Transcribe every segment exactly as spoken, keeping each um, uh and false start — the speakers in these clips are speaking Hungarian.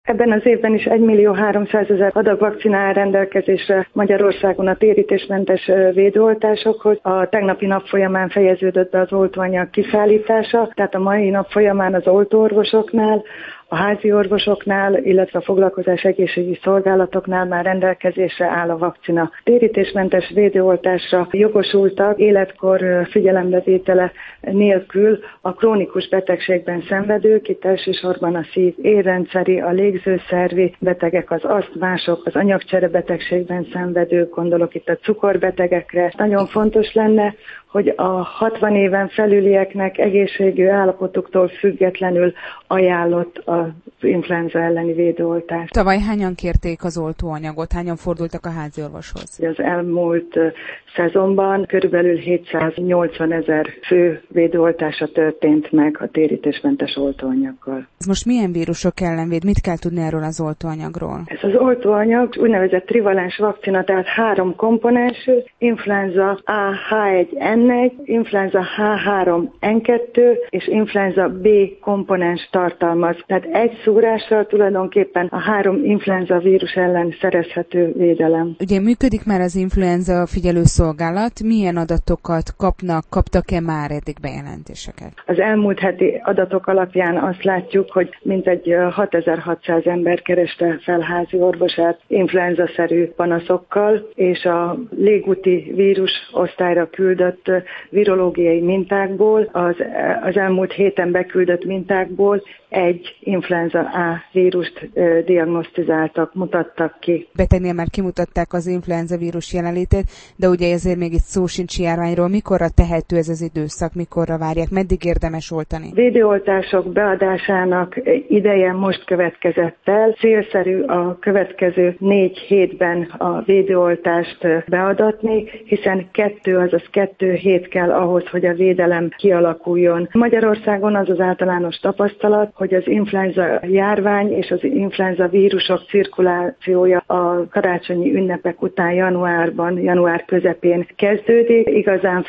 Ebben az évben is egymillió-háromszázezer adag vakcina áll rendelkezésre Magyarországon a térítésmentes védőoltásokhoz. A tegnapi nap folyamán fejeződött be az oltóanyag kiszállítása, tehát a mai nap folyamán az oltóorvosoknál, a házi orvosoknál, illetve a foglalkozás egészségügyi szolgálatoknál már rendelkezésre áll a vakcina. Térítésmentes védőoltásra jogosultak életkor figyelembevétele nélkül a krónikus betegségben szenvedők, itt elsősorban a szív-érrendszeri, a légzőszervi betegek, az asztmások, az anyagcserebetegségben szenvedők, gondolok itt a cukorbetegekre. Nagyon fontos lenne, hogy a hatvan éven felülieknek egészségű állapotuktól függetlenül ajánlott az influenza elleni védőoltás. Tavaly hányan kérték az oltóanyagot, hányan fordultak a háziorvoshoz? Az elmúlt szezonban körülbelül hétszáznyolcvanezer fő védőoltása történt meg a térítésmentes oltóanyaggal. Ez most milyen vírusok ellen véd? Mit kell tudni erről az oltóanyagról? Ez az oltóanyag úgynevezett trivalens vakcina, tehát három komponensű, influenza A H egy N egy, influenza H három N kettő és influenza B komponens tartalmaz. Tehát egy szúrással tulajdonképpen a három influenza vírus ellen szerezhető védelem. Ugye működik már az influenza figyelőszolgálat, milyen adatokat kapnak, kaptak-e már eddig bejelentéseket? Az elmúlt heti adatok alapján azt látjuk, hogy mintegy hatezer-hatszáz ember kereste fel házi orvosát influenza-szerű panaszokkal, és a légúti vírus osztályra küldött virológiai mintákból, az, az elmúlt héten beküldött mintákból egy influenza A vírust e, diagnosztizáltak, mutattak ki. Betegnél már kimutatták az influenza vírus jelenlétét, de ugye ezért még itt szó sincs járványról. Mikorra tehető ez az időszak, mikorra várják, meddig érdemes oltani? Védőoltások beadásának ideje most következett el. Célszerű a következő négy hétben a védőoltást beadatni, hiszen kettő, azaz kettő hét kell ahhoz, hogy a védelem kialakuljon. Magyarországon az az általános tapasztalat, hogy az influenza járvány és az influenza vírusok cirkulációja a karácsonyi ünnepek után januárban, január közepén kezdődik. Igazán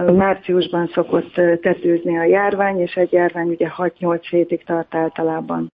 február-márciusban szokott tetőzni a járvány, és egy járvány ugye hat-nyolc hétig tart általában.